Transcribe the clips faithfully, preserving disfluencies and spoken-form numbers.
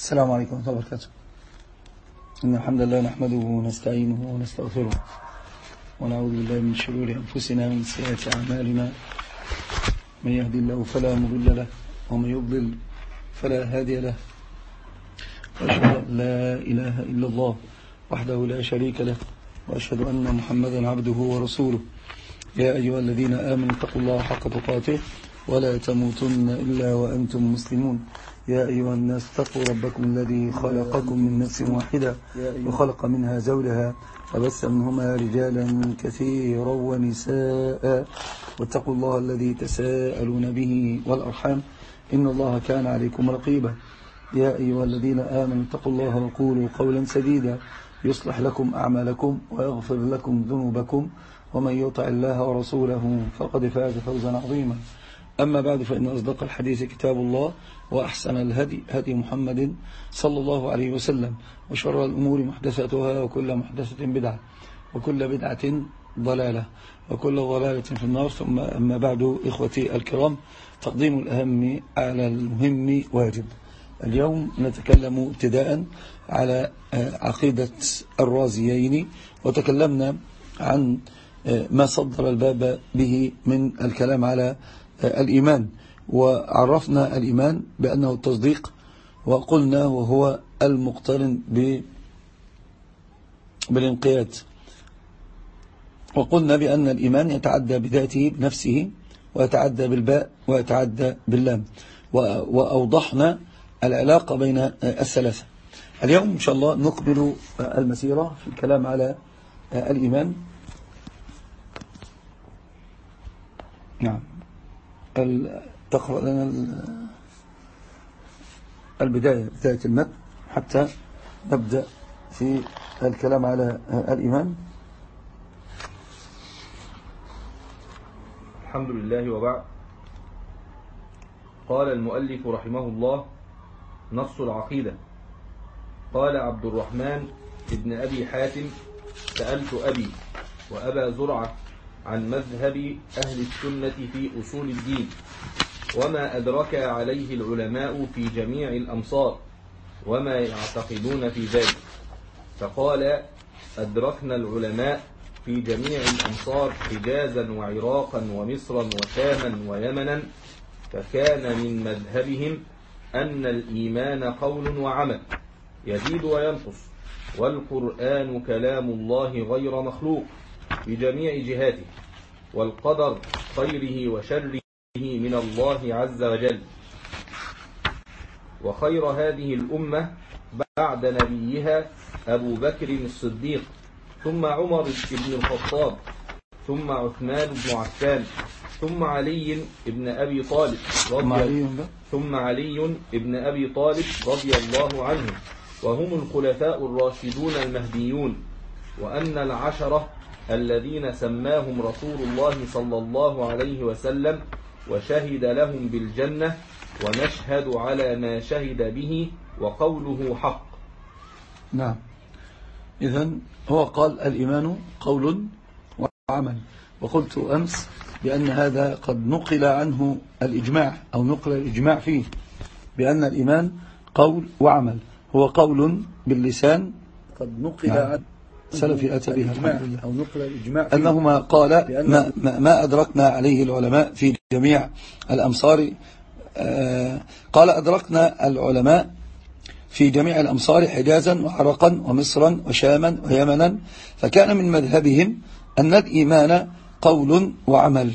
السلام عليكم ورحمة الله وبركاته. إن الحمد لله نحمده ونستعينه ونستغفره ونعوذ بالله من شرور أنفسنا ومن سيئات أعمالنا. من يهدي الله فلا مضل له ومن يضلل فلا هادي له، وأشهد أن لا إله إلا الله وحده لا شريك له، وأشهد أن محمدا عبده ورسوله. يا أيها الذين آمنوا اتقوا الله حق تقاته ولا تموتن إلا وأنتم مسلمون. يا أيها الناس اتقوا ربكم الذي خلقكم من نفس واحدة وخلق منها زوجها وبث منهما رجالا كثيرا ونساء، واتقوا الله الذي تساءلون به والأرحام إن الله كان عليكم رقيبا. يا أيها الذين آمنوا اتقوا الله وقولوا قولا سديدا يصلح لكم أعمالكم ويغفر لكم ذنوبكم، ومن يطع الله ورسوله فقد فاز فوزا عظيما. أما بعد، فإن أصدق الحديث كتاب الله، وأحسن الهدي هدي محمد صلى الله عليه وسلم، وشر الأمور محدثاتها، وكل محدثة بدعة، وكل بدعة ضلالة، وكل ضلالة في النار. ثم أما بعد، إخوتي الكرام، تقديم الأهم على المهم واجب. اليوم نتكلم ابتداء على عقيدة الرازيين، وتكلمنا عن ما صدر الباب به من الكلام على الإيمان، وعرفنا الإيمان بأنه التصديق، وقلنا وهو المقترن بالانقياد، وقلنا بأن الإيمان يتعدى بذاته بنفسه، ويتعدى بالباء، ويتعدى باللام، وأوضحنا العلاقة بين الثلاثة. اليوم إن شاء الله نقبل المسيرة في الكلام على الإيمان. نعم، تقرأ لنا البداية، بداية المتن حتى نبدأ في الكلام على الإيمان. الحمد لله وبعد. قال المؤلف رحمه الله: نص العقيدة. قال عبد الرحمن ابن أبي حاتم: سألت أبي وأبا زرعة عن مذهب أهل السنة في أصول الدين، وما أدرك عليه العلماء في جميع الأمصار، وما يعتقدون في ذلك. فقال: أدركنا العلماء في جميع الأمصار حجازا وعراقا ومصرا وشاما ويمنا، فكان من مذهبهم أن الإيمان قول وعمل يزيد وينقص، والقرآن كلام الله غير مخلوق بجميع جهاته، والقدر خيره وشره من الله عز وجل. وخير هذه الأمة بعد نبيها أبو بكر الصديق، ثم عمر بن الخطاب، ثم عثمان بن عفان، ثم علي بن أبي طالب رضي ثم علي بن أبي طالب رضي الله عنه، وهم الخلفاء الراشدون المهديون. وأن العشرة الذين سماهم رسول الله صلى الله عليه وسلم وشهد لهم بالجنة، ونشهد على ما شهد به، وقوله حق. نعم، إذن هو قال الإيمان قول وعمل، وقلت أمس بأن هذا قد نقل عنه الإجماع، أو نقل الإجماع فيه بأن الإيمان قول وعمل. هو قول باللسان، قد نقل نعم. عن سلفي أتى بها أو نقل الإجماع أنهما قال ما, ما, ما أدركنا عليه العلماء في جميع الأمصار. آه قال: أدركنا العلماء في جميع الأمصار حجازا وعرقا ومصرا وشاما ويمنا، فكان من مذهبهم أن الإيمان قول وعمل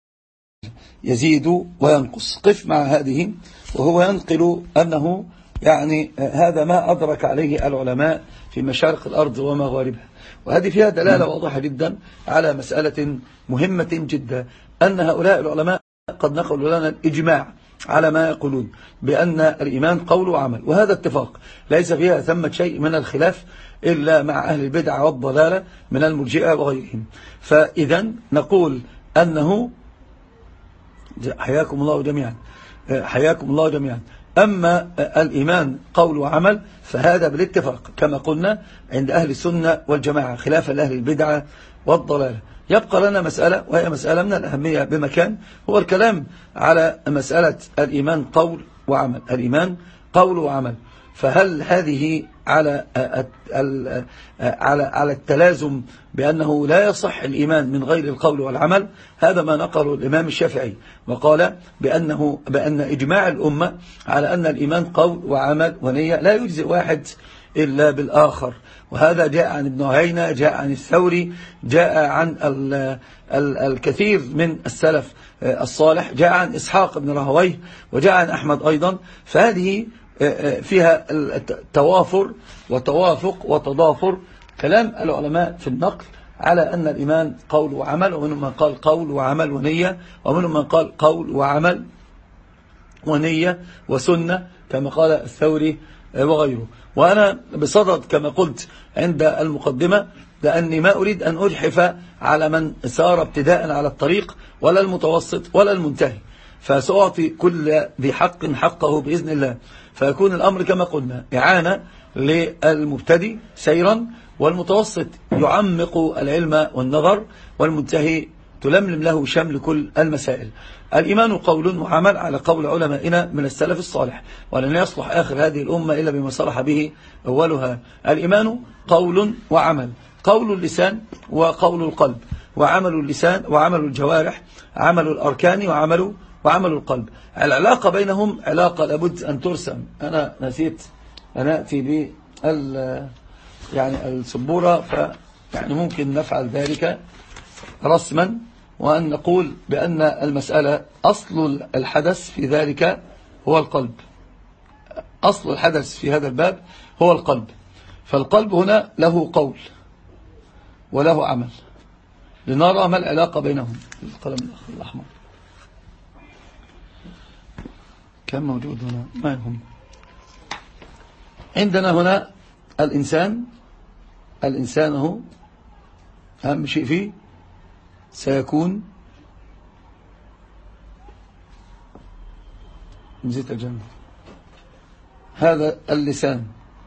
يزيد وينقص. قف مع هذه، وهو ينقل أنه يعني هذا ما أدرك عليه العلماء في مشارق الأرض ومغاربها. وهذه فيها دلالة واضحة جدا على مسألة مهمة جدا، أن هؤلاء العلماء قد نقلوا لنا الإجماع على ما يقولون بأن الإيمان قول وعمل، وهذا اتفاق ليس فيها ثمة شيء من الخلاف إلا مع أهل البدع والضلالة من المرجئة وغيرهم. فإذا نقول أنه حياكم الله جميعا حياكم الله جميعا أما الإيمان قول وعمل فهذا بالاتفاق كما قلنا عند أهل السنة والجماعة، خلافا لأهل البدعة والضلالة. يبقى لنا مسألة، وهي مسألة من الأهمية بمكان، هو الكلام على مسألة الإيمان قول وعمل. الإيمان قول وعمل. فهل هذه على على على التلازم بأنه لا يصح الإيمان من غير القول والعمل؟ هذا ما نقله الإمام الشافعي، وقال بأنه بأن إجماع الأمة على أن الإيمان قول وعمل ونية، لا يجزئ واحد إلا بالآخر. وهذا جاء عن ابن عيينة، جاء عن الثوري، جاء عن ال ال الكثير من السلف الصالح، جاء عن إسحاق بن راهويه، وجاء عن أحمد أيضا. فهذه فيها توافر وتوافق وتضافر كلام العلماء في النقل على أن الإيمان قول وعمل، ومنهم من قال قول وعمل ونية، ومنهم من قال قول وعمل ونية وسنة كما قال الثوري وغيره. وأنا بصدد كما قلت عند المقدمة لأني ما أريد أن أجحف على من سار ابتداء على الطريق ولا المتوسط ولا المنتهي، فسأعطي كل ذي حق حقه بإذن الله، فيكون الأمر كما قلنا إعانة للمبتدي سيرا، والمتوسط يعمق العلم والنظر، والمنتهي تلملم له شمل كل المسائل. الإيمان قول وعمل على قول علمائنا من السلف الصالح، ولن يصلح آخر هذه الأمة إلا بما صلح به أولها. الإيمان قول وعمل، قول اللسان وقول القلب، وعمل اللسان وعمل الجوارح، عمل الأركان وعمل وعمل القلب. العلاقة بينهم علاقة لابد أن ترسم. أنا نسيت أن أتي ب يعني السبورة، ف يعني ممكن نفعل ذلك رسما، وأن نقول بأن المسألة أصل الحدث في ذلك هو القلب. أصل الحدث في هذا الباب هو القلب، فالقلب هنا له قول وله عمل. لنرى ما العلاقة بينهم. القلم الأحمر كم موجود هنا؟ ما هم عندنا هنا الإنسان. الإنسان هو أهم شيء فيه سيكون نزيت الجنة. هذا اللسان،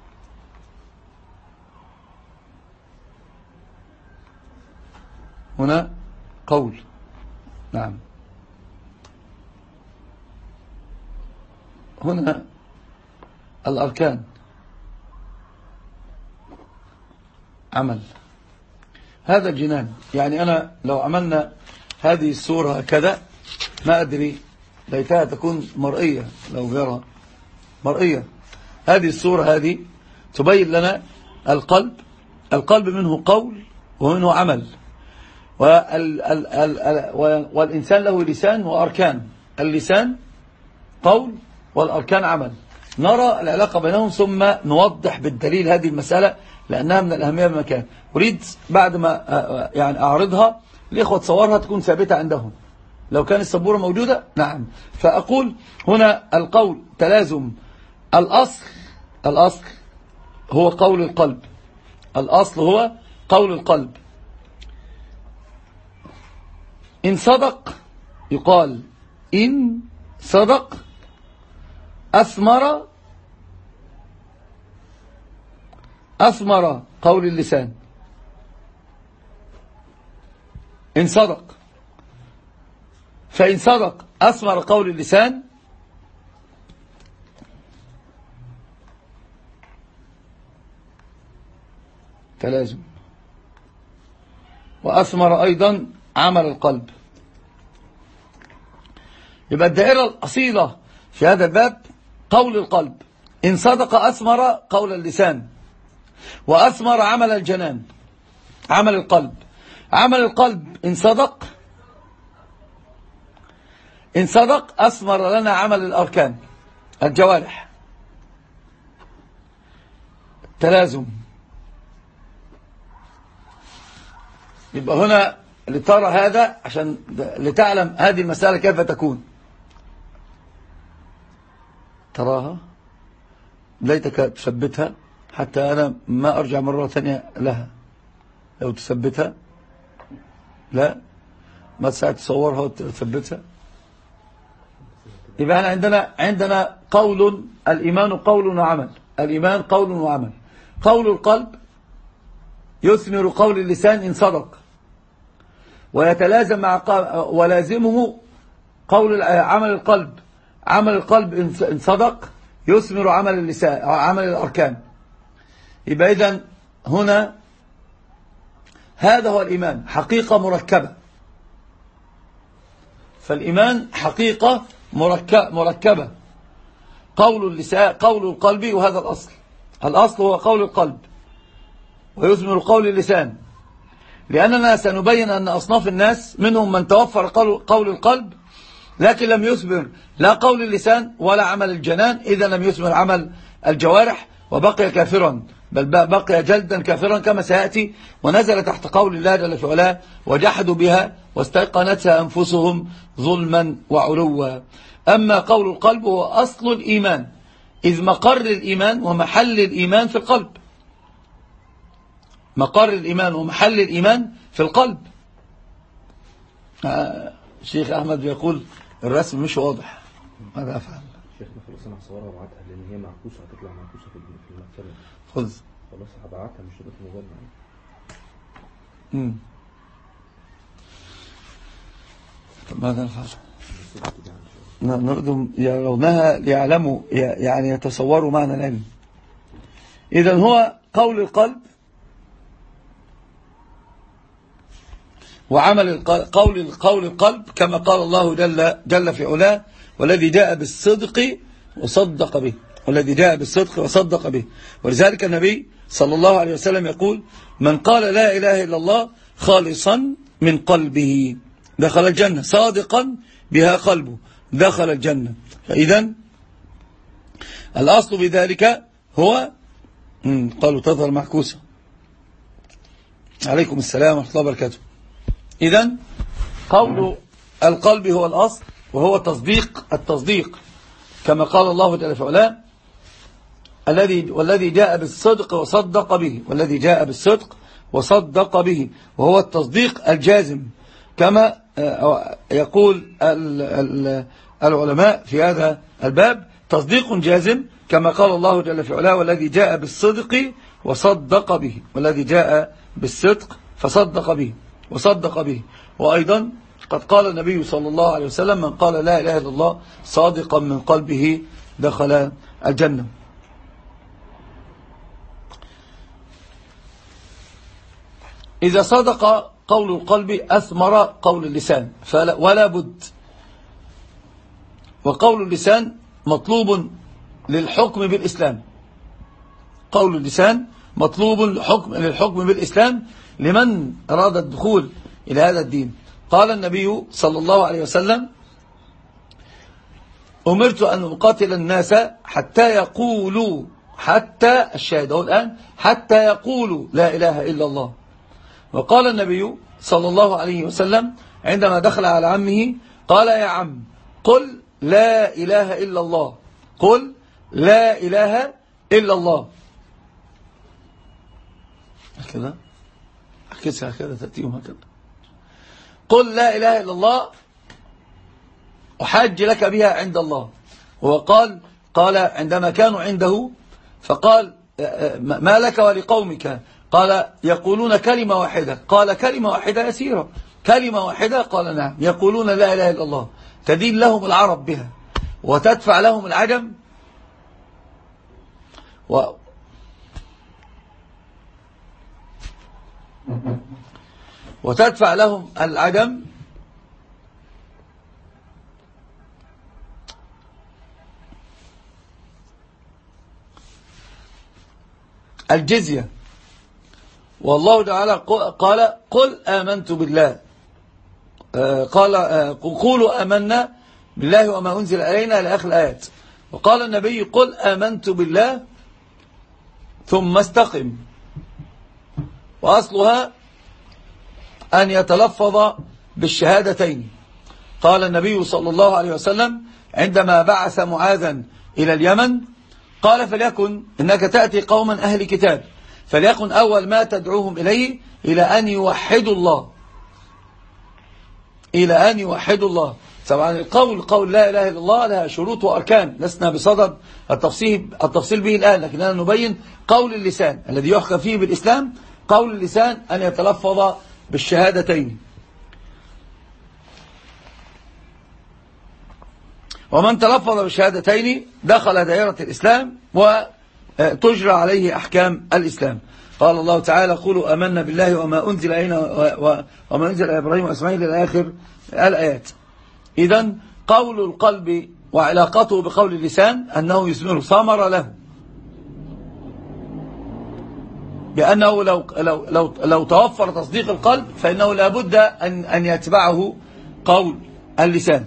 هنا قول، نعم. هنا الأركان، عمل. هذا الجنان. يعني أنا لو عملنا هذه الصورة كذا ما أدري، ليتها تكون مرئية، لو يرى مرئية. هذه الصورة هذه تبين لنا القلب. القلب منه قول ومنه عمل، والإنسان له لسان وأركان. اللسان قول والأركان عمل. نرى العلاقة بينهم ثم نوضح بالدليل هذه المسألة لأنها من الأهمية بمكان. أريد بعد ما يعني أعرضها الإخوة تصورها تكون ثابتة عندهم لو كان السبورة موجودة. نعم. فأقول هنا القول تلازم. الأصل الأصل هو قول القلب. الأصل هو قول القلب. إن صدق يقال إن صدق أثمر أثمر قول اللسان. إن صدق، فإن صدق أثمر قول اللسان، تلازم. وأثمر أيضا عمل القلب. يبقى الدائرة الأصيلة في هذا الباب قول القلب. إن صدق أثمر قول اللسان، وأثمر عمل الجنان، عمل القلب. عمل القلب إن صدق إن صدق أثمر لنا عمل الأركان، الجوارح. تلازم. يبقى هنا لترى هذا عشان لتعلم هذه المسألة كيف تكون. تراها ليتك تثبتها حتى أنا ما أرجع مرة ثانية لها. لو تثبتها، لا ما تساعد تصورها وتثبتها. يبقى احنا عندنا عندنا قول. الإيمان قول وعمل. الإيمان قول وعمل. قول القلب يثمر قول اللسان إن صدق، ويتلازم مع ولازمه قول عمل القلب. عمل القلب إن صدق يثمر عمل اللسان عمل الأركان. يبقى إذن هنا هذا هو الإيمان، حقيقة مركبة. فالإيمان حقيقة مركبة، قول اللسان، قول القلب، وهذا الأصل. الأصل هو قول القلب ويثمر قول اللسان، لأننا سنبين أن أصناف الناس منهم من توفر قول القلب لكن لم يثمر لا قول اللسان ولا عمل الجنان، إذا لم يثمر عمل الجوارح وبقي كافرا، بل بقي جلدا كافرا كما سيأتي. ونزل تحت قول الله جل في علاه وجحدوا بها واستيقنتها أنفسهم ظلما وعلوا. أما قول القلب هو أصل الإيمان، إذ مقر الإيمان ومحل الإيمان في القلب. مقر الإيمان ومحل الإيمان في القلب. آه الشيخ أحمد بيقول الرسم مش واضح، ماذا أفعل؟ شيخنا خلاص أنا هصورها وابعتها لأن هي معكوسة، هتطلع معكوسة في المكتبة. خذ خلاص هبعتها مش هتبقى موبايل معايا. امم طب ماذا نفعل؟ نريد يرونها ليعلموا، يعني يتصوروا معنى العلم. إذن هو قول القلب وعمل القلب، قول قول القلب كما قال الله جل جل في علاه والذي جاء بالصدق وصدق به، والذي جاء بالصدق وصدق به. ولذلك النبي صلى الله عليه وسلم يقول من قال لا إله إلا الله خالصا من قلبه دخل الجنة، صادقا بها قلبه دخل الجنة. فإذن الأصل بذلك هو قالوا تظهر معكوسة. عليكم السلام ورحمة الله وبركاته. إذن قول القلب هو الأصل، وهو تصديق التصديق كما قال الله جل في علاه الذي والذي جاء بالصدق وصدق به، والذي جاء بالصدق وصدق به، وهو التصديق الجازم كما يقول العلماء في هذا الباب، تصديق جازم كما قال الله جل في علاه والذي جاء بالصدق وصدق به، والذي جاء بالصدق فصدق به وصدق به. وأيضا قد قال النبي صلى الله عليه وسلم من قال لا إله إلا الله صادقا من قلبه دخل الجنة. إذا صدق قول القلب أثمر قول اللسان فلا ولا بد. وقول اللسان مطلوب للحكم بالإسلام، قول اللسان مطلوب للحكم, للحكم بالإسلام لمن أراد الدخول إلى هذا الدين. قال النبي صلى الله عليه وسلم أمرت أن أقاتل الناس حتى يقولوا، حتى الشاهد الآن حتى يقولوا لا إله إلا الله. وقال النبي صلى الله عليه وسلم عندما دخل على عمه قال يا عم قل لا إله إلا الله، قل لا إله إلا الله. هكذا أحكيسها هكذا تأتيهم هكذا، قل لا إله إلا الله أحاج لك بها عند الله. وقال قال عندما كانوا عنده فقال ما لك ولقومك؟ قال يقولون كلمة واحدة. قال كلمة واحدة يسيرة، كلمة واحدة؟ قال نعم، يقولون لا إله إلا الله تدين لهم العرب بها وتدفع لهم العجم و وتدفع لهم العجم الجزية. والله تعالى قال قل آمنت بالله، قال قولوا آمنا بالله وما أنزل إلينا لآخر الآيات. وقال النبي قل آمنت بالله ثم استقم، وأصلها أن يتلفظ بالشهادتين. قال النبي صلى الله عليه وسلم عندما بعث معاذا إلى اليمن قال فليكن إنك تأتي قوما أهل كتاب فليكن أول ما تدعوهم إليه إلى أن يوحدوا الله، إلى أن يوحدوا الله. طبعا القول قول لا إله إلا الله لها شروط وأركان لسنا بصدد التفصيل, التفصيل به الآن، لكننا نبين قول اللسان الذي يحكم فيه بالإسلام. قول اللسان أن يتلفظ بالشهادتين. ومن تلفظ بالشهادتين دخل دائرة الإسلام وتجرى عليه أحكام الإسلام. قال الله تعالى قولوا آمنا بالله وما أنزل إلينا وما أنزل إلى إبراهيم وإسماعيل إلى آخر الآيات. إذن قول القلب وعلاقته بقول اللسان أنه يثمر ثمر له، بأنه لو, لو, لو, لو توفر تصديق القلب فإنه لابد أن, أن يتبعه قول اللسان.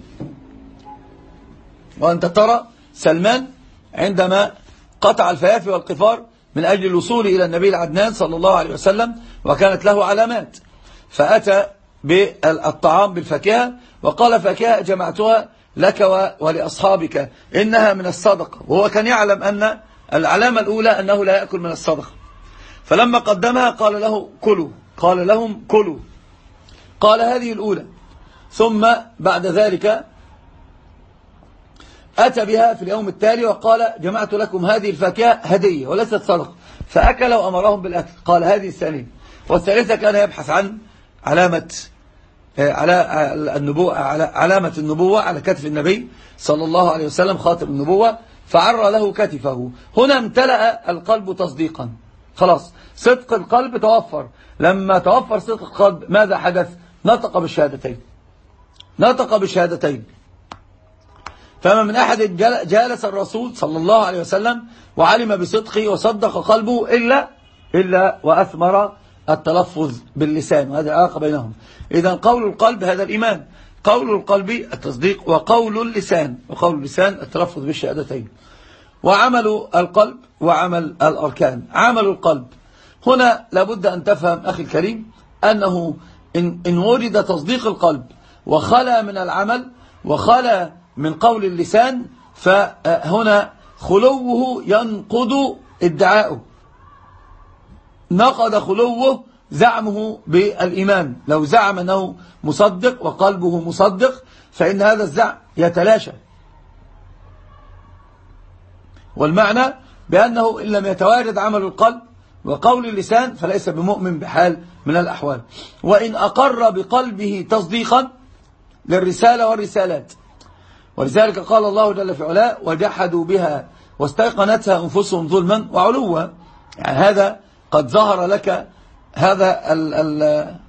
وأنت ترى سلمان عندما قطع الفيافي والقفار من أجل الوصول إلى النبي العدنان صلى الله عليه وسلم، وكانت له علامات، فأتى بالطعام بالفاكهة وقال فاكهة جمعتها لك ولأصحابك إنها من الصدقة، وهو كان يعلم أن العلامة الأولى أنه لا يأكل من الصدقة. فلما قدمها قال له كلوا، قال لهم كلوا، قال هذه الأولى. ثم بعد ذلك أتى بها في اليوم التالي وقال جمعت لكم هذه الفاكهة هدية وليست صدقة، فأكل وأمرهم بالأكل، قال هذه الثانية. والثالثة كان يبحث عن علامة على النبوة، على علامة النبوة على كتف النبي صلى الله عليه وسلم خاتم النبوة، فعر له كتفه. هنا امتلأ القلب تصديقا، خلاص صدق القلب توفر. لما توفر صدق القلب ماذا حدث؟ نطق بالشهادتين، نطق بالشهادتين. فما من أحد جالس الرسول صلى الله عليه وسلم وعلم بصدقه وصدق قلبه إلا إلا وأثمر التلفظ باللسان، وهذا العلاقة بينهم. إذن قول القلب هذا الإيمان، قول القلب التصديق، وقول اللسان وقول اللسان التلفظ بالشهادتين. وعمل القلب وعمل الأركان. عمل القلب هنا لابد أن تفهم أخي الكريم أنه إن, إن وجد تصديق القلب وخلى من العمل وخلى من قول اللسان، فهنا خلوه ينقض ادعاؤه، نقض خلوه زعمه بالإيمان. لو زعم أنه مصدق وقلبه مصدق فإن هذا الزعم يتلاشى، والمعنى بأنه إن لم يتواجد عمل القلب وقول اللسان فليس بمؤمن بحال من الأحوال. وإن أقر بقلبه تصديقا للرسالة والرسالات، ولذلك قال الله جل في علاه وجحدوا بها واستيقنتها أنفسهم ظلما وعلوا. يعني هذا قد ظهر لك هذا ال ال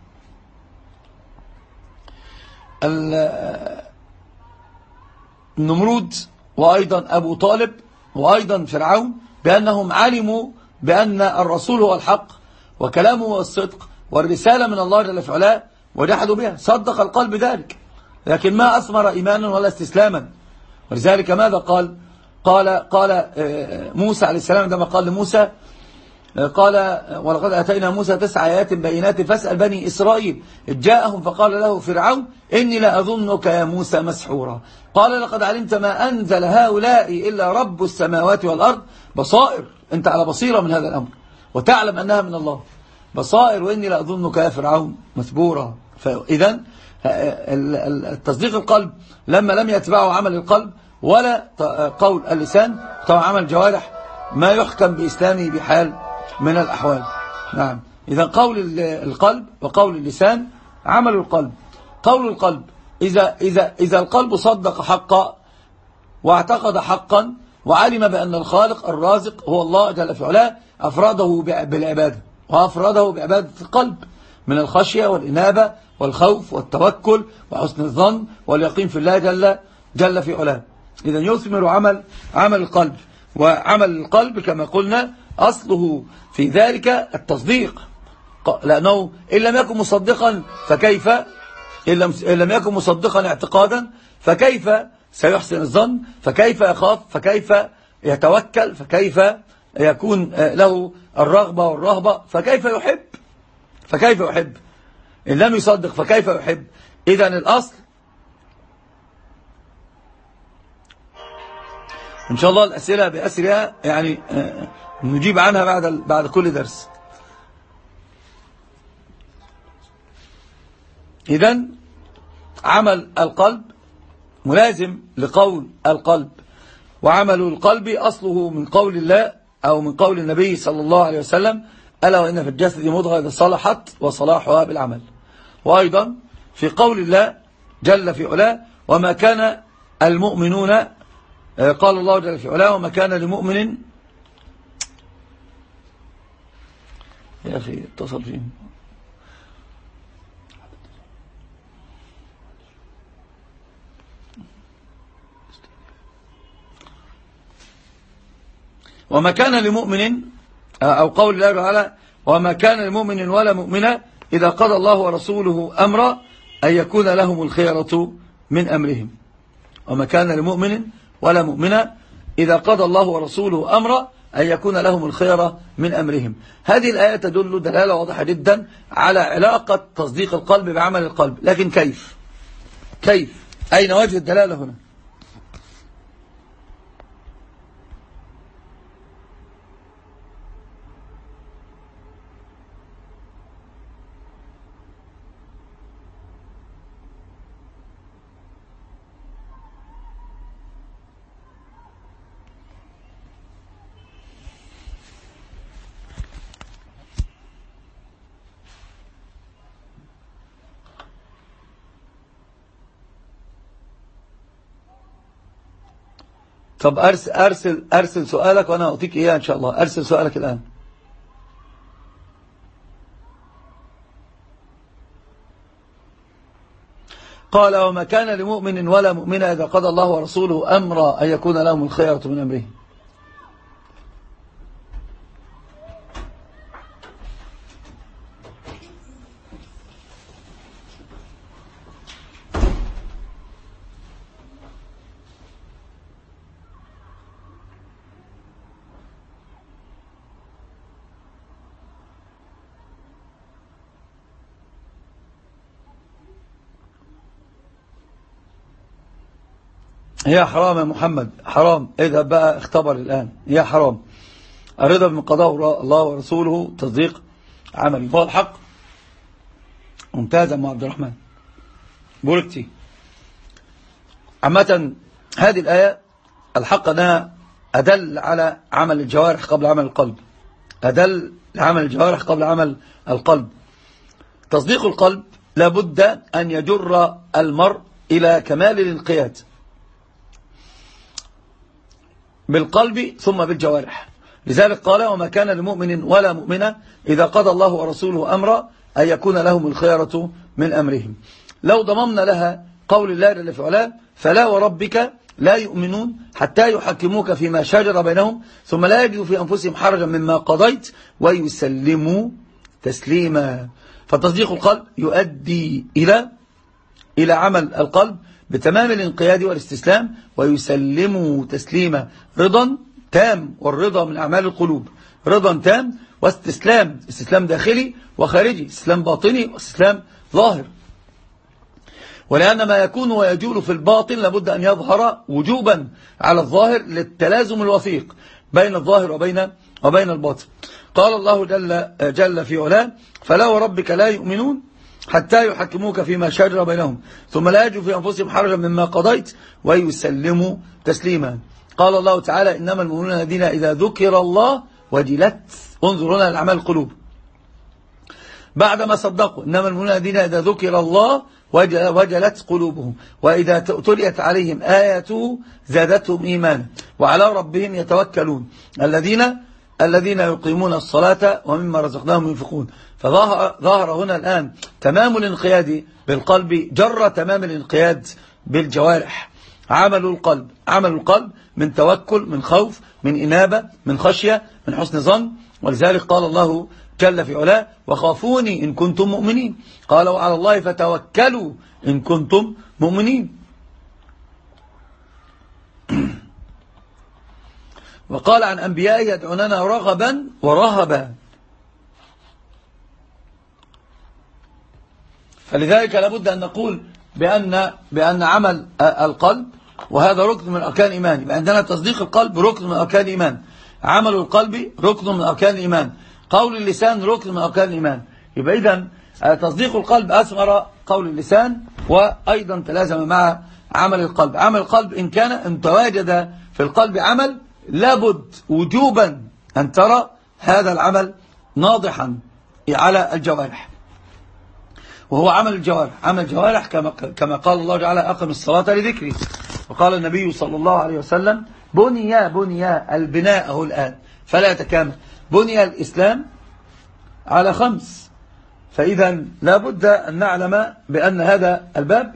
ال النمرود وأيضا أبو طالب وأيضا فرعون بأنهم علموا بأن الرسول هو الحق وكلامه هو الصدق والرسالة من الله جل في علاه، وجحدوا بها. صدق القلب ذلك لكن ما أثمر إيمانا ولا استسلاما. ولذلك ماذا قال قال قال موسى عليه السلام عندما قال لموسى قال ولقد أتينا موسى تسع آيات بينات فاسأل بني إسرائيل إذ جاءهم فقال له فرعون إني لأظنك يا موسى مسحورا. قال لقد علمت ما أنزل هؤلاء إلا رب السماوات والأرض. بصائر، أنت على بصيرة من هذا الأمر وتعلم أنها من الله. بصائر وإني لأظنك يا فرعون مثبورا. فإذا التصديق القلب لما لم يتبعه عمل القلب ولا قول اللسان، طبعا عمل الجوارح ما يحكم بإسلامه بحال من الأحوال. نعم. إذا قول القلب وقول اللسان عمل القلب. قول القلب إذا, إذا, إذا القلب صدق حقا واعتقد حقا وعلم بأن الخالق الرازق هو الله جل في علاه، أفراده بالعبادة وأفراده بعبادة القلب من الخشية والإنابة والخوف والتوكل وحسن الظن واليقين في الله جل, جل في علاه. إذا يثمر عمل عمل القلب. وعمل القلب كما قلنا أصله في ذلك التصديق، لأنه إن لم يكن مصدقا فكيف إن لم يكن مصدقا اعتقادا فكيف سيحسن الظن، فكيف يخاف، فكيف يتوكل، فكيف يكون له الرغبة والرهبة، فكيف يحب فكيف يحب إن لم يصدق فكيف يحب. إذن الأصل إن شاء الله الأسئلة بأسرها يعني نجيب عنها بعد بعد كل درس. إذن عمل القلب ملازم لقول القلب، وعمل القلب أصله من قول الله أو من قول النبي صلى الله عليه وسلم ألا وإن في الجسد مضغة إذا صلحت وصلاحها بالعمل. وأيضا في قول الله جل في علاه وما كان المؤمنون قال الله جل في علاه وما كان لمؤمن يا أخي اتصل فيه وما كان لمؤمن أو قول الله تعالى وما كان لمؤمن ولا مؤمنة إذا قضى الله ورسوله أمرا أن يكون لهم الخيرة من أمرهم. وما كان لمؤمن ولا مؤمنة إذا قضى الله ورسوله أمرا أن يكون لهم الخيرة من أمرهم. هذه الآية تدل دلالة واضحة جدا على علاقة تصديق القلب بعمل القلب. لكن كيف كيف أين وجه الدلالة هنا؟ طب أرسل, أرسل, أرسل سؤالك وأنا أعطيك إياه إن شاء الله. أرسل سؤالك الآن. قال وما كان لمؤمن ولا مؤمنة إذا قضى الله ورسوله أمرا أن يكون لهم الخيرة من أمره. هي حرام يا محمد، حرام. اذهب بقى اختبر الآن. هي حرام. الرضا بما قضاه الله ورسوله تصديق عملي. هو الحق. ممتازا مع عبد الرحمن بوركتي. عامة هذه الآية الحق أنها أدل على عمل الجوارح قبل عمل القلب. أدل لعمل الجوارح قبل عمل القلب. تصديق القلب لابد أن يجر المرء إلى كمال الانقياد بالقلب ثم بالجوارح. لذلك قال وما كان لمؤمن ولا مؤمنة إذا قضى الله ورسوله أمرا أن يكون لهم الخيرة من أمرهم. لو ضممنا لها قول الله جل في علاه فلا وربك لا يؤمنون حتى يحكموك فيما شجر بينهم ثم لا يجدوا في أنفسهم حرجا مما قضيت ويسلموا تسليما. فتصديق القلب يؤدي إلى إلى عمل القلب بتمام الانقياد والاستسلام ويسلموا تسليما. رضا تام، والرضا من أعمال القلوب. رضا تام واستسلام، استسلام داخلي وخارجي، استسلام باطني واستسلام ظاهر. ولأن ما يكون ويجول في الباطن لابد أن يظهر وجوبا على الظاهر للتلازم الوثيق بين الظاهر وبين وبين الباطن. قال الله جل, جل في علاه فلا وربك لا يؤمنون حتى يحكموك فيما شجر بينهم ثم لا يجدوا في أنفسهم حرجا مما قضيت ويسلموا تسليما. قال الله تعالى إنما المؤمنون الذين إذا ذكر الله وجلت. انظرونا لأعمال القلوب بعدما صدقوا. إنما المؤمنون الذين إذا ذكر الله وجلت قلوبهم وإذا تليت عليهم آياته زادتهم إيمانا وعلى ربهم يتوكلون الذين الذين يقيمون الصلاة ومما رزقناهم ينفقون. فظهر هنا الآن تمام الانقياد بالقلب جر تمام الانقياد بالجوارح. عمل القلب عمل القلب من توكل، من خوف، من إنابة، من خشية، من حسن ظن. ولذلك قال الله جل في علاه وخافوني إن كنتم مؤمنين. قالوا على الله فتوكلوا إن كنتم مؤمنين. وقال عن أنبيائه يدعوننا رغبا ورهبا. فلذلك لابد أن نقول بأن, بأن عمل القلب وهذا ركن من أركان الإيمان. يبقى عندنا تصديق القلب ركن من أركان الإيمان، عمل القلب ركن من أركان الإيمان، قول اللسان ركن من أركان الإيمان. يبقى إذن تصديق القلب أثمر قول اللسان وأيضا تلازم مع عمل القلب. عمل القلب إن كان إن تواجد في القلب عمل لابد وجوبا أن ترى هذا العمل ناضحا على الجوارح، وهو عمل الجوارح. عمل الجوارح كما, كما قال الله تعالى أقم الصلاة لذكري. وقال النبي صلى الله عليه وسلم بني بني البناء هو الآن فلا يتكامل، بني الإسلام على خمس. فإذا لا بد أن نعلم بأن هذا الباب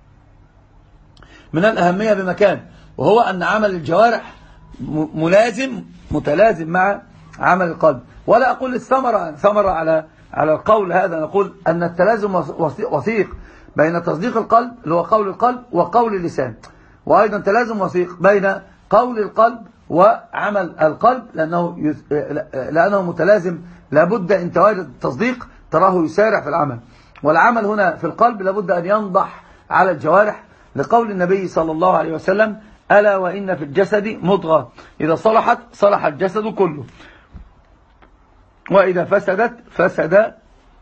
من الأهمية بمكان، وهو أن عمل الجوارح ملازم متلازم مع عمل القلب. ولا أقول الثمرة ثمرة على على القول هذا، نقول أن التلازم وثيق بين تصديق القلب اللي هو قول القلب وقول اللسان، وأيضا تلازم وثيق بين قول القلب وعمل القلب، لأنه لأنه متلازم. لابد إن تواجد التصديق تراه يسارع في العمل، والعمل هنا في القلب لابد أن ينضح على الجوارح، لقول النبي صلى الله عليه وسلم ألا وإن في الجسد مضغة إذا صلحت صلح الجسد كله، وإذا فسدت فسد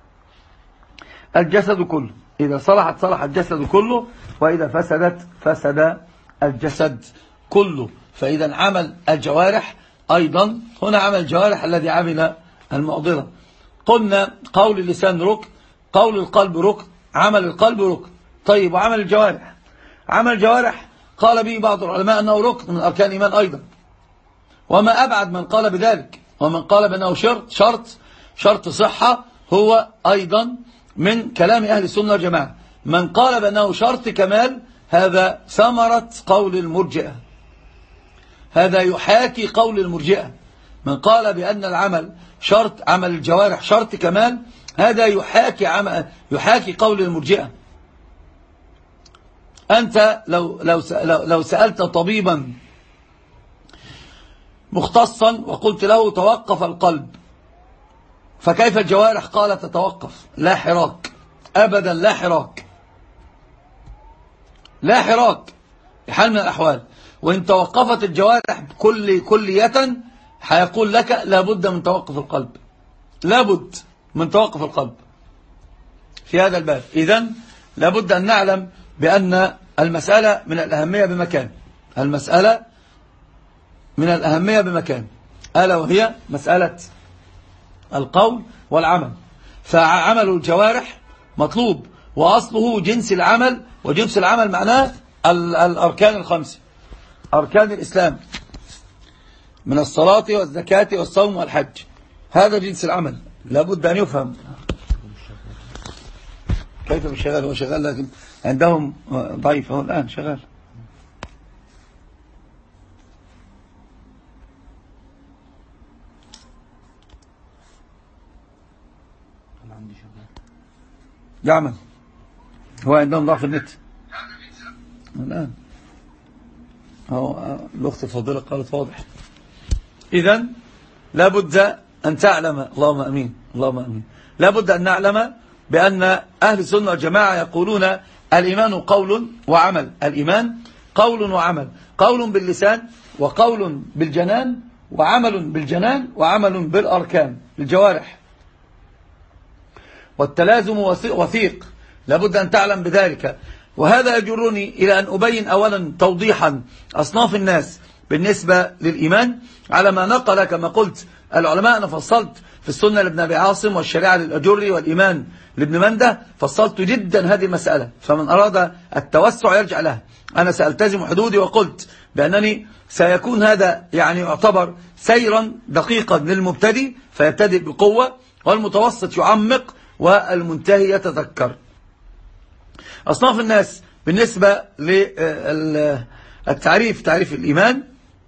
الجسد كله. إذا صلحت صلح الجسد كله، وإذا فسدت فسد الجسد كله. فإذا عمل الجوارح أيضا هنا عمل الجوارح الذي عمل المعضلة. قلنا قول اللسان ركن، قول القلب ركن، عمل القلب ركن. طيب وعمل الجوارح؟ عمل الجوارح قال به بعض العلماء أنه ركن من أركان الإيمان أيضا، وما أبعد من قال بذلك، ومن قال بأنه شرط شرط شرط صحة هو أيضا من كلام أهل السنة والجماعة. من قال بأنه شرط كمال هذا ثمرة قول المرجئة، هذا يحاكي قول المرجئة. من قال بأن العمل شرط، عمل الجوارح شرط كمال، هذا يحاكي عمل يحاكي قول المرجئة. أنت لو لو لو سألت طبيبا مختصا وقلت له توقف القلب فكيف الجوارح؟ قال تتوقف، لا حراك أبدا، لا حراك لا حراك بحال من الأحوال. وإن توقفت الجوارح كل كلية هيقول لك لابد من توقف القلب، لابد من توقف القلب في هذا الباب. إذن لابد أن نعلم بأن المسألة من الأهمية بمكان، المسألة من الأهمية بمكان، ألا وهي مسألة القول والعمل. فعمل الجوارح مطلوب، وأصله جنس العمل، وجنس العمل معناه الأركان الخمسة، أركان الإسلام من الصلاة والزكاة والصوم والحج، هذا جنس العمل لابد أن يفهم. كيف مش شغال؟ هو شغال لكن عندهم ضعيف، هو الآن شغال. يعمل، هو عندهم ضعف النت الآن. هو الأخت الفاضلة قالت واضح. إذن لابد أن تعلم، اللهم أمين اللهم أمين، لابد أن نعلم بأن أهل السنة والجماعة يقولون الإيمان قول وعمل، الإيمان قول وعمل، قول باللسان وقول بالجنان وعمل بالجنان وعمل بالأركان الجوارح، والتلازم وثيق، لابد أن تعلم بذلك. وهذا يجرني إلى أن أبين أولا توضيحا أصناف الناس بالنسبة للإيمان على ما نقل كما قلت العلماء. أنا فصلت في السنة لابن أبي عاصم والشريعة للأجري والإيمان لابن منده، فصلت جدا هذه المسألة، فمن أراد التوسع يرجع لها. أنا سألتزم حدودي وقلت بأنني سيكون هذا يعني يعتبر سيرا دقيقا للمبتدئ فيبتدئ بقوة، والمتوسط يعمق، والمنتهي يتذكر. أصناف الناس بالنسبة للتعريف، تعريف الإيمان: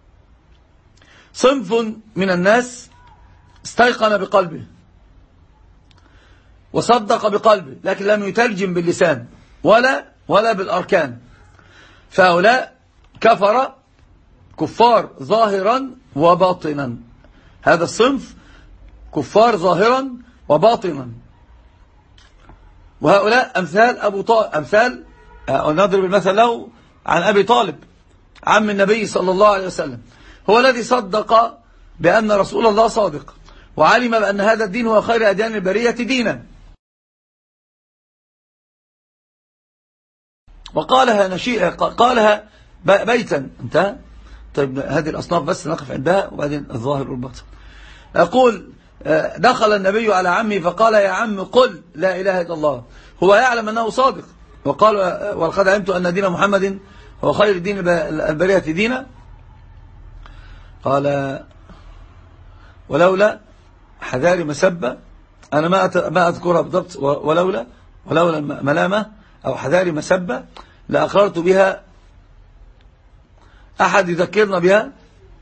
صنف من الناس استيقن بقلبه وصدق بقلبه لكن لم يترجم باللسان ولا ولا بالأركان، فهؤلاء كفر كفار ظاهرا وباطنا. هذا الصنف كفار ظاهرا وباطنا، وهؤلاء أمثال أبو طالب، أمثال نضرب المثل له عن أبي طالب عم النبي صلى الله عليه وسلم، هو الذي صدق بأن رسول الله صادق، وعلم بأن هذا الدين هو خير أديان البرية دينا، وقالها نشيئة، قالها بيتا. انتهى. طيب هذه الأصناف بس نقف عندها وبعدين الظاهر والباطن. أقول دخل النبي على عمي فقال: يا عم قل لا إله إلا الله. هو يعلم أنه صادق، وقال: ولقد علمت أن دين محمد هو خير الدين البرية دينا. قال ولولا حذاري مسبة، أنا ما ما أذكرها بالضبط، ولولا ولولا ملامة أو حذاري مسبة لأقررت بها. أحد يذكرنا بها؟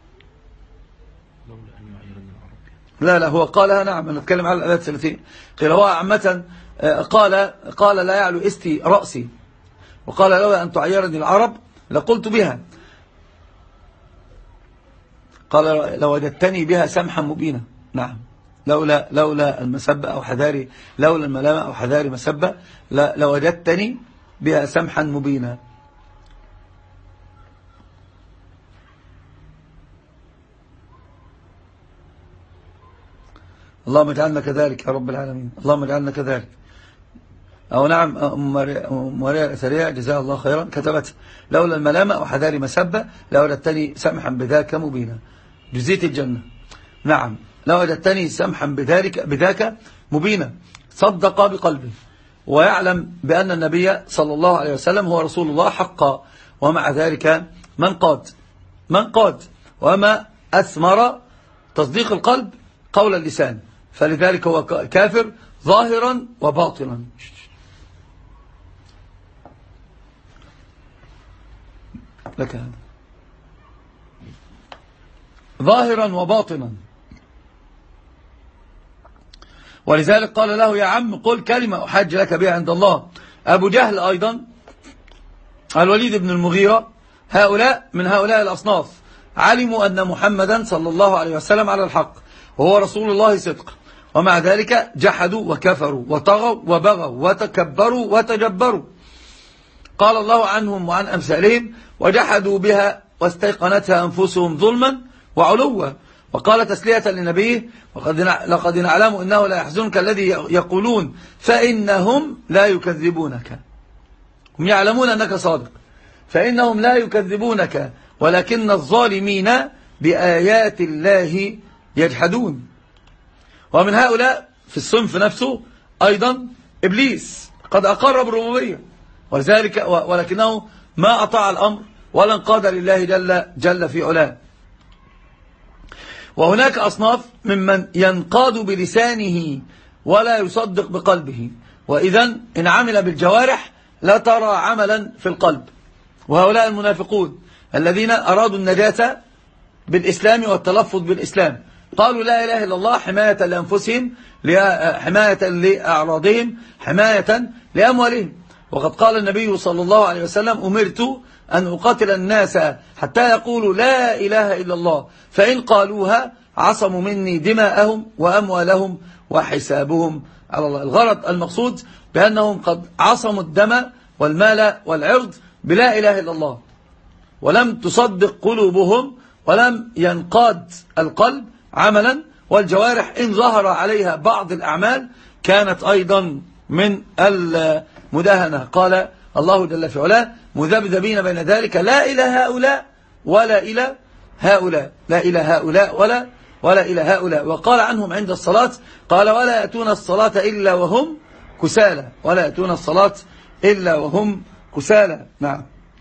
لا لا هو قالها. نعم أنا أتكلم على الآيات التي قيل. هو عامة قال قال لا يعلو استي رأسي، وقال لولا أن تعيرني العرب لقلت بها. قال لوجدتني بها سمحا مبينا. نعم لولا لولا المسبة أو حذاري، لولا الملامة أو حذاري مسبة لوجدتني بها سمحا مبينا. اللهم اجعلنا كذلك يا رب العالمين، اللهم اجعلنا كذلك. أو نعم أم مريم الأثرية جزاها الله خيرا كتبت لولا الملامة أو حذاري مسبة لوجدتني سمحا بذاك مبينا، جزيت الجنة. نعم لوجدتني سمحا بذلك بذاك مبينا. صدق بقلبه ويعلم بأن النبي صلى الله عليه وسلم هو رسول الله حقا، ومع ذلك من قاد من قاد وما أثمر تصديق القلب قول اللسان، فلذلك هو كافر ظاهرا وباطنا. لك هذا ظاهرا وباطنا. ولذلك قال له يا عم قل كلمة أحج لك بها عند الله. أبو جهل أيضا، الوليد بن المغيرة، هؤلاء من هؤلاء الأصناف علموا أن محمدا صلى الله عليه وسلم على الحق وهو رسول الله صدق، ومع ذلك جحدوا وكفروا وطغوا وبغوا وتكبروا وتجبروا. قال الله عنهم وعن أمثالهم وجحدوا بها واستيقنتها أنفسهم ظلما وعلوا. وقال تسلية لنبيه لقد نعلم إنه لا يحزنك الذي يقولون فإنهم لا يكذبونك، هم يعلمون أنك صادق، فإنهم لا يكذبونك ولكن الظالمين بآيات الله يجحدون. ومن هؤلاء في الصنف نفسه أيضا إبليس قد أقر بالربوبية، ولذلك ولكنه ما أطاع الأمر ولا انقاد لله جل, جل في علاه. وهناك أصناف ممن ينقاد بلسانه ولا يصدق بقلبه، وإذا إن عمل بالجوارح لا ترى عملا في القلب. وهؤلاء المنافقون الذين أرادوا النجاة بالإسلام والتلفظ بالإسلام، قالوا لا إله إلا الله حماية لأنفسهم، حماية لأعراضهم، حماية لأموالهم. وقد قال النبي صلى الله عليه وسلم أمرت أن أقاتل الناس حتى يقولوا لا إله إلا الله، فإن قالوها عصموا مني دماءهم وأموالهم وحسابهم على الله. الغرض المقصود بأنهم قد عصموا الدم والمال والعرض بلا إله إلا الله، ولم تصدق قلوبهم ولم ينقاد القلب عملا، والجوارح إن ظهر عليها بعض الأعمال كانت أيضا من المداهنة. قال الله جل في علاه مذبذبين بين ذلك لا إلى هؤلاء ولا إلى هؤلاء، لا إلى هؤلاء ولا ولا إلى هؤلاء. وقال عنهم عند الصلاة قال ولا يأتون الصلاة إلا وهم كسالى، ولا يأتون الصلاة إلا وهم كسالى. نعم.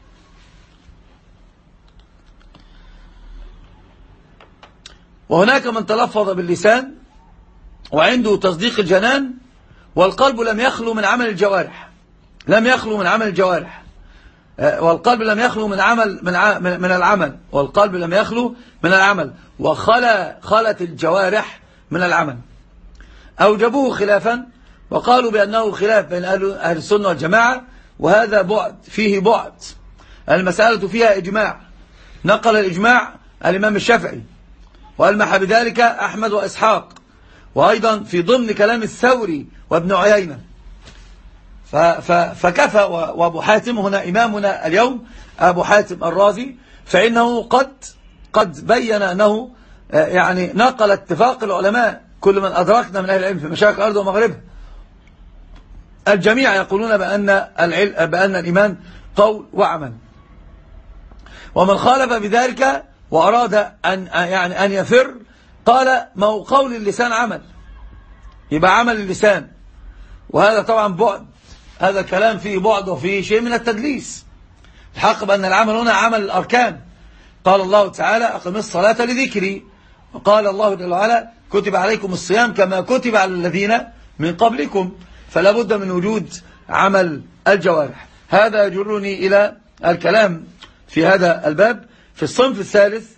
وهناك من تلفظ باللسان وعنده تصديق الجنان والقلب لم يخلو من عمل الجوارح، لم يخلو من عمل الجوارح، والقلب لم يخلو من عمل من من العمل، والقلب لم يخلو من العمل، وخلا خلت الجوارح من العمل. أوجبوه خلافا وقالوا بأنه خلاف بين أهل السنة والجماعة، وهذا بعد فيه بعد. المسألة فيها إجماع، نقل الإجماع الإمام الشافعي وألمح بذلك أحمد وإسحاق، وأيضا في ضمن كلام الثوري وابن عيينة. فكفى. وأبو حاتم هنا إمامنا اليوم أبو حاتم الرازي، فإنه قد قد بين أنه يعني نقل اتفاق العلماء كل من أدركنا من أهل العلم في مشارق الأرض ومغربها، الجميع يقولون بأن العلم بأن الإيمان قول وعمل. ومن خالف بذلك وأراد أن يعني أن يفر قال ما هو قول اللسان عمل، يبقى عمل اللسان، وهذا طبعا بعد، هذا كلام فيه بعد وفيه شيء من التدليس. الحق بأن العمل هنا عمل الأركان. قال الله تعالى أقم الصلاة لذكري، وقال الله جل وعلا كتب عليكم الصيام كما كتب على الذين من قبلكم. فلا بد من وجود عمل الجوارح. هذا يجرني إلى الكلام في هذا الباب في الصنف الثالث.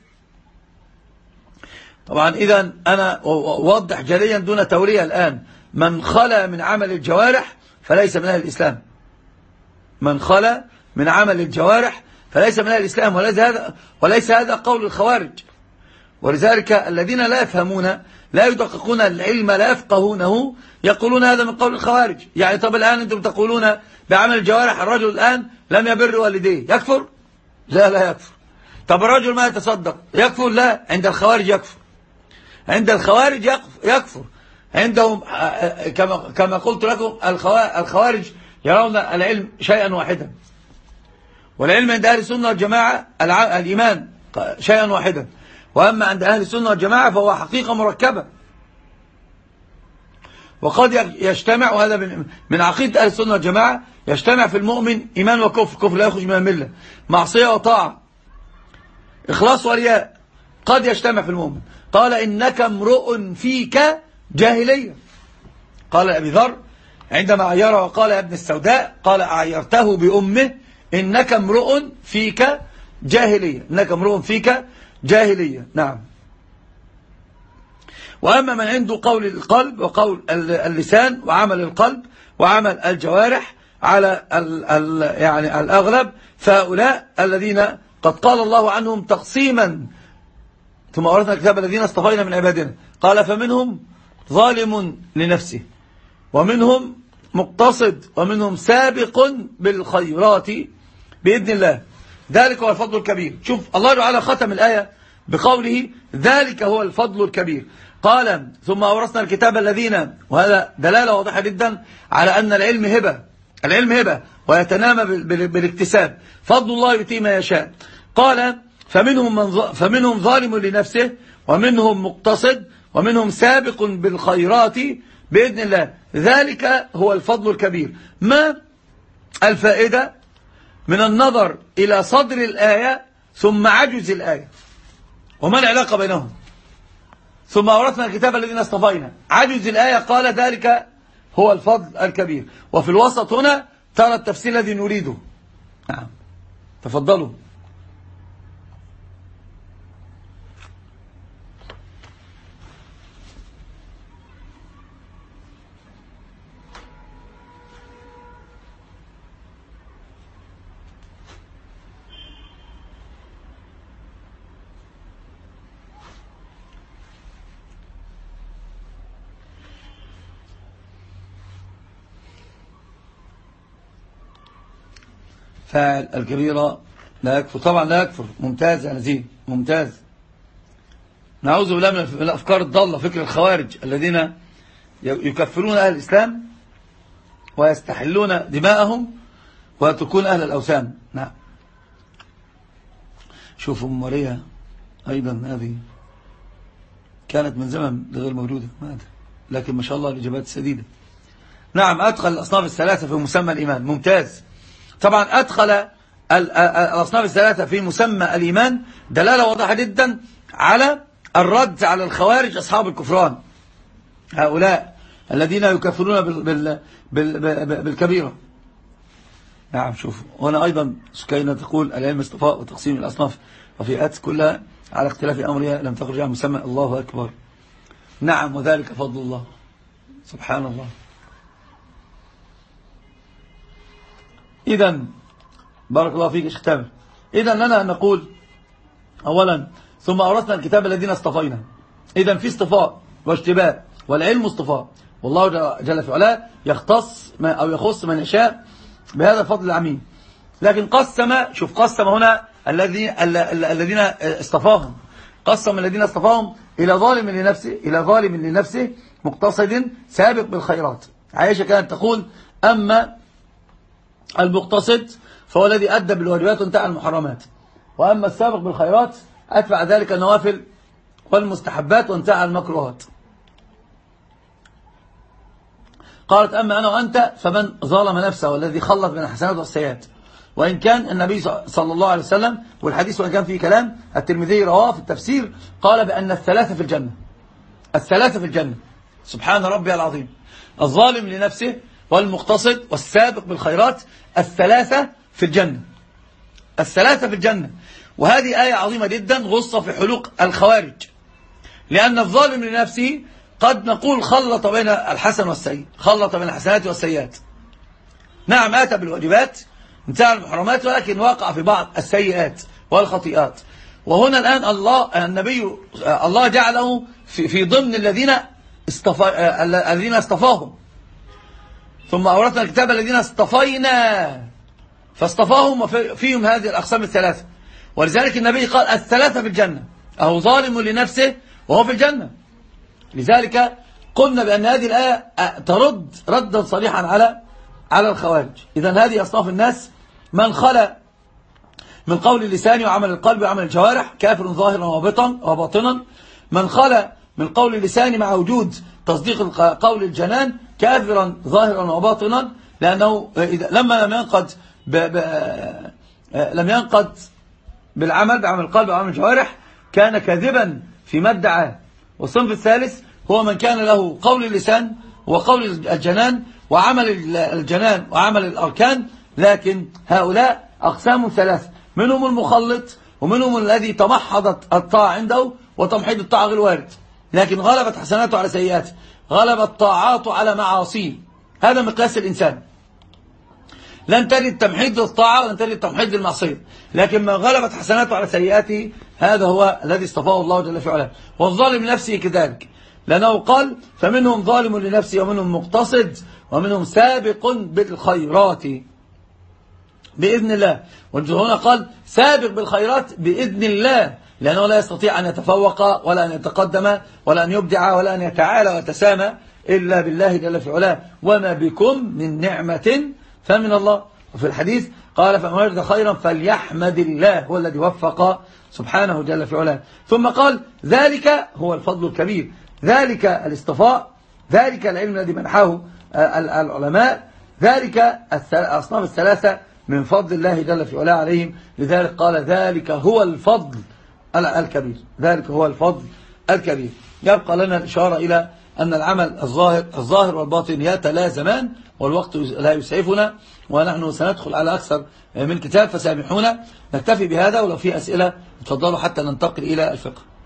طبعا إذا أنا أوضح جليا دون تورية الآن، من خلى من عمل الجوارح فليس من أهل الإسلام. من خلى من عمل الجوارح فليس من أهل الإسلام، وليس هذا, وليس هذا قول الخوارج. ولذلك الذين لا يفهمون لا يدققون العلم لا يفقهونه يقولون هذا من قول الخوارج. يعني طب الآن أنتم تقولون بعمل الجوارح الرجل الآن لم يبر والديه، يكفر؟ لا لا يكفر. طب الرجل ما يتصدق، يكفر؟ لا، عند الخوارج يكفر. عند الخوارج يكفر. عندهم كما كما قلت لكم الخوارج يرون العلم شيئا واحدا، والعلم عند أهل السنة والجماعة الإيمان شيئا واحدا، وأما عند أهل السنة والجماعة فهو حقيقة مركبة. وقد يجتمع، وهذا من عقيدة أهل السنة والجماعة، يجتمع في المؤمن إيمان وكفر، كفر لا يخرج من الملة، معصية وطاعة، إخلاص ورياء، قد يجتمع في المؤمن. قال إنك امرؤ فيك جاهلية. قال أبي ذر عندما عيره وقال يا ابن السوداء، قال أعيرته بأمه إنك امرؤ فيك جاهلية، إنك امرؤ فيك جاهلية. نعم. وأما من عنده قول القلب وقول اللسان وعمل القلب وعمل الجوارح على ال ال يعني الأغلب، فهؤلاء الذين قد قال الله عنهم تقسيما، ثم أورثنا الكتاب الذين اصطفينا من عبادنا، قال فمنهم ظالم لنفسه ومنهم مقتصد ومنهم سابق بالخيرات بإذن الله، ذلك هو الفضل الكبير. شوف الله تعالى ختم الآية بقوله ذلك هو الفضل الكبير. قال ثم أورثنا الكتاب الذين، وهذا دلالة واضحة جدا على أن العلم هبة، العلم هبة ويتنامى بالاكتساب، فضل الله يؤتيه ما يشاء. قال فمنهم, من فمنهم ظالم لنفسه ومنهم مقتصد ومنهم سابق بالخيرات بإذن الله، ذلك هو الفضل الكبير. ما الفائدة من النظر إلى صدر الآية ثم عجز الآية؟ وما العلاقة بينهم؟ ثم أورثنا الكتاب الذين اصطفينا، عجز الآية قال ذلك هو الفضل الكبير، وفي الوسط هنا ترى التفسير الذي نريده. نعم تفضلوا. فاعل الكبيرة لا يكفر، طبعا لا يكفر. ممتاز يا نزيل، ممتاز. نعوذ بالله من الأفكار الضالة، فكر الخوارج الذين يكفرون أهل الإسلام ويستحلون دماءهم ويتركون أهل الأوثان. نعم. شوفوا ماريا أيضا، هذه كانت من زمن غير موجودة، لكن ما شاء الله الإجابات سديدة. نعم أدخل الأصناف الثلاثة في مسمى الإيمان. ممتاز. طبعا أدخل الأصناف الثلاثة في مسمى الإيمان دلالة واضحة جدا على الرد على الخوارج أصحاب الكفران، هؤلاء الذين يكفرون بال بال بال بالكبيرة. نعم. شوف هنا أيضا سكينة تقول العلم اصطفاء وتقسيم الأصناف وفئات كلها على اختلاف أمرها لم تخرج عن مسمى الله أكبر. نعم وذلك فضل الله، سبحان الله. إذن بارك الله فيك شيخ تامر. إذن لنا أن نقول أولا ثم أورثنا الكتاب الذين اصطفينا. إذن في اصطفاء واجتباء، والعلم اصطفاء، والله جل في علاه يختص ما أو يخص من يشاء بهذا الفضل العميم. لكن قسم، شوف قسم هنا الذين الذين اصطفاهم، قسم الذين اصطفاهم إلى ظالم لنفسه إلى ظالم لنفسه مقتصد سابق بالخيرات. عائشة كانت تقول أما المقتصد فهو الذي أدى بالواجبات وانتهى المحرمات، وأما السابق بالخيرات أدفع ذلك النوافل والمستحبات وانتهى المكروهات. قالت أما أنا وأنت فمن ظلم نفسه والذي خلط بين الحسنات والسيئات، وإن كان النبي صلى الله عليه وسلم والحديث وإن كان فيه كلام الترمذي رواه في التفسير قال بأن الثلاثة في الجنة، الثلاثة في الجنة. سبحان ربي العظيم. الظالم لنفسه والمقتصد والسابق بالخيرات، الثلاثة في الجنة، الثلاثة في الجنة. وهذه آية عظيمة جدا غصة في حلوق الخوارج، لأن الظالم لنفسه قد نقول خلط بين الحسن والسيء، خلط بين الحسنات والسيئات. نعم أتى بالواجبات انتهى المحرمات، ولكن وقع في بعض السيئات والخطيئات. وهنا الآن الله النبي الله جعله في, في ضمن الذين اصطفى الذين اصطفاهم، ثم أورثنا الكتاب الذين اصطفينا فاصطفاهم فيهم هذه الأقسام الثلاثة. ولذلك النبي قال الثلاثة في الجنة، أو ظالم لنفسه وهو في الجنة. لذلك قلنا بأن هذه الآية ترد ردا صريحا على على الخوارج. إذن هذه أصناف الناس: من خلى من قول اللسان وعمل القلب وعمل الجوارح كافر ظاهرا وباطنا. من خلى من قول اللسان مع وجود تصديق قول الجنان كافرا ظاهرا وباطنا، لأنه لما لم ينقض ب... ب... لم ينقض بالعمل بعمل القلب وعمل الجوارح كان كاذبا فيما ادعى. والصنف الثالث هو من كان له قول اللسان وقول الجنان وعمل الجنان وعمل الأركان، لكن هؤلاء أقسام ثلاث: منهم المخلط، ومنهم الذي تمحضت الطاعة عنده وتمحيض الطاعة غير وارد، لكن غلبت حسناته على سيئاته، غلبت طاعاته على معاصيه. هذا مقياس الإنسان. لن تجد تمحيض الطاعة ولن تجد تمحيض المعصية، لكن من غلبت حسناته على سيئاته هذا هو الذي اصطفاه الله جل في علاه. والظالم لنفسه كذلك، لأنه قال فمنهم ظالم لنفسه ومنهم مقتصد ومنهم سابق بالخيرات بإذن الله. وهنا قال سابق بالخيرات بإذن الله، لأنه لا يستطيع أن يتفوق ولا أن يتقدم ولا أن يبدع ولا أن يتعالى ويتسامى إلا بالله جل في علاه. وما بكم من نعمة فمن الله. وفي الحديث قال فمن وجد خيرا فليحمد الله، هو الذي وفق سبحانه جل في علاه. ثم قال ذلك هو الفضل الكبير، ذلك الاصطفاء، ذلك العلم الذي منحه العلماء، ذلك الأصناف الثلاثة من فضل الله جل في علاه عليهم. لذلك قال ذلك هو الفضل الكبير، ذلك هو الفضل الكبير. يبقى لنا الإشارة إلى أن العمل الظاهر الظاهر والباطن يتلازمان، والوقت لا يسعفنا ونحن سندخل على أكثر من كتاب، فسامحونا. نكتفي بهذا، ولو في أسئلة تفضلوا حتى ننتقل إلى الفقه.